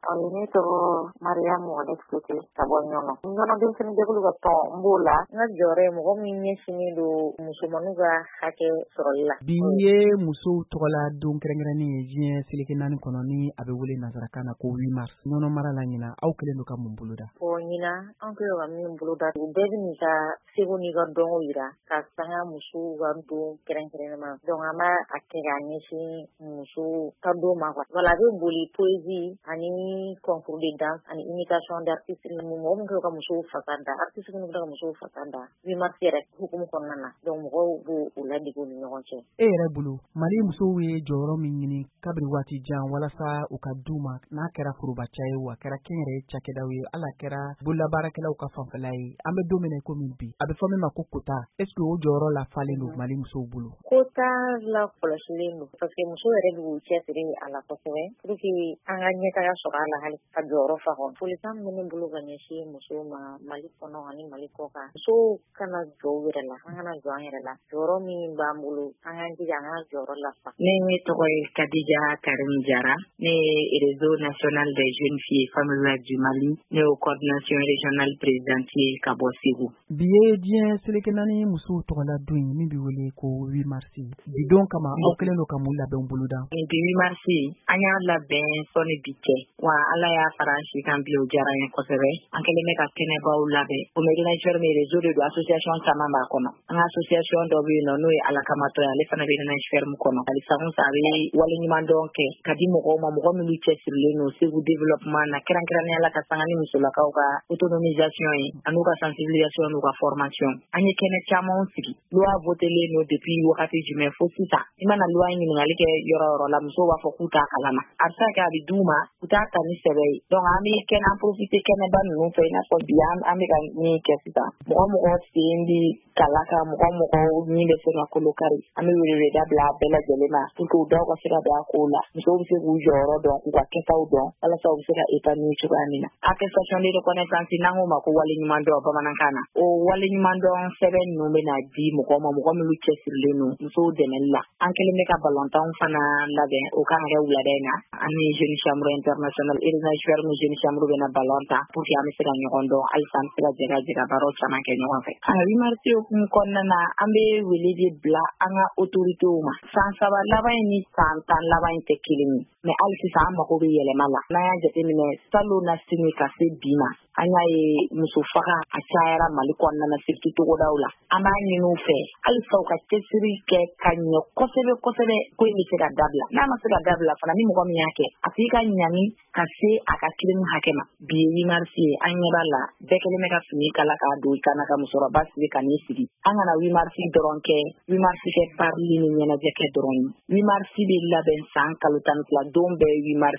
Ne tɔgɔ Mariamu Alexote ka bɔ Ɲɔnɔ. Ɲɔnɔ denmisɛnninjɛkulu ka tɔn n b'o la. N ka jɔyɔrɔ ye mɔgɔ min ɲɛsinnen don musomaninw ka hakɛ sɔrɔli la. Bi ye musow tɔgɔla don kɛrɛnkɛrɛnnen ye diɲɛ seleke 4 kɔnɔ ni a bɛ wele nanzarakan na ko 8 mars. Ɲɔnɔ mara la ɲina aw kɛlen don ka mun boloda? Ɲina an kɛlen ka min boloda u bɛɛ bɛ n'i ka seko n'i ka dɔnko yira ka sanga musow ka don kɛrɛnkɛrɛnnen ma. Donc an b'a kɛ k'a ɲɛsin musow ka don ma quoi. Voilà a bɛ boli poésie ani concours de danse ani imitation d'artiste mɔgɔ min kɛ ka musow fasa da artiste minnu kɛ ka musow fasa da 8 mars yɛrɛ hukumu kɔnɔna na. Donc mɔgɔw b'o ladege u ni ɲɔgɔn cɛ. E yɛrɛ bolo Mali musow ye jɔyɔrɔ min ɲini kabiri waati jan walasa u ka d'u ma n'a kɛra forobaca ye wa kɛra kɛnyɛrɛye cakɛdaw ye ala kɛra bololabaarakɛlaw ka fanfɛla ye an bɛ don min na i komi bi a bɛ fɔ min ma ko quota est-ce que o jɔyɔrɔ la falen don Mali musow bolo? Quota la kɔlɔsilen don parce que musow yɛrɛ b'u cɛsiri a la kosɛbɛ pour que an ka ɲɛtaga sɔrɔ a la hali ka jɔyɔrɔ fa kɔnɔ. Folikan min bɛ ne bolo ka ɲɛsin musow ma Mali kɔnɔ ani Mali kɔkan. Musow kana jɔ u yɛrɛ la an kana jɔ an yɛrɛ la jɔyɔrɔ min b'an bolo an k'an jija an ka jɔyɔrɔ lafa. Ne tɔgɔ ye Kadija Karim Jara ne ye réseau national des jeunes filles familiales du Mali ne ye coordination régionale présidentielle ka bɔ Segu. Bi ye diɲɛ seleke 4 musow tɔgɔla don ye min bɛ wele ko 8 mars. Bi don kama aw kɛlen don ka mun labɛn boloda? Bi 8 mars an y'a labɛn sɔnni bi cɛ wa ala y'a fara an si kan bi o diyara n ye kosɛbɛ an kɛlen bɛ ka kɛnɛbaw labɛn o ménageur mais réseau de association caman b'a kɔnɔ an ka association dɔ bɛ yen nɔ n'o ye alakamatɔ ye ale fana bɛ ménageur min kɔnɔ halisa a bɛ waleɲuman dɔn kɛ ka di mɔgɔw ma mɔgɔ minnu cɛsirilen don Segu développement na kɛrɛnkɛrɛnnenya la ka sanga ni musolakaw ka autonomisation ye an'u ka sensibilisation n'u ka formation an ye kɛnɛ camanw sigi loi votelen don depuis wagati jumɛn fo sisan i mana loi ɲininkali kɛ yɔrɔ o yɔrɔ la musow b'a fɔ k'u t'a kalama a bɛ se ka kɛ a bɛ d'u ma u t'a ta ni sɛbɛ ye donc an bɛ kɛnɛ an profiter kɛnɛba ninnu fɛ i n'a fɔ bi an bɛ ka min kɛ sisan mɔgɔ sen bɛ kala kan mɔgɔ min bɛ se ka kolo kari an bɛ weleweleda bila a bɛɛ lajɛlen ma pour que u daw ka se ka don a kow la musow bɛ se k'u jɔyɔrɔ dɔn k'u ka kɛtaw dɔn walasa u bɛ se ka épanouir cogoya min na attestation de reconnaissance n'an k'o ma ko waleɲuman dɔn bamanankan na o waleɲuman dɔn sɛbɛn ninnu bɛ na di mɔgɔ ma mɔgɔ minnu cɛsirilen don musow dɛmɛli la an kɛlen bɛ ka balontanw fana labɛn o kan ka kɛ wulada in na an ni jeune chambre international énergie ni jeune chambre bɛ na balontan pour que an bɛ se ka ɲɔgɔn dɔn halisa an bɛ se ka jɛka baaraw caman kɛ ɲɔgɔn fɛ. 8 mars hukumu kɔnɔna na an bɛ wele de bila an ka autoritéw ma san 3 laban in ni san 10 laban in tɛ kelen ye mais hali sisan an mago bɛ yɛlɛma la n'an y'a jateminɛ salon na sini ka se bi ma an y'a ye muso faga a cayara Mali kɔnɔna na surtout togodaw la an b'a ɲini u fɛ halisa u ka cɛsiri kɛ ka ɲɛ kosɛbɛ kosɛbɛ ko in bɛ se ka dabila n'a ma se ka dabila fana ni mɔgɔ min y'a kɛ a tigi ka ɲani ka se a ka kilimu hakɛ ma bi ye 8 mars ye an ɲɛ b'a la bɛɛ kɛlen bɛ ka fini kala k'a don i kana ka musokɔrɔba sigi ka n'i sigi an kana 8 mars dɔrɔn kɛ 8 mars kɛ parili ni ɲɛnajɛ kɛ dɔrɔn ye 8 mars bɛ labɛn san kalo 12 don bɛɛ 8 mars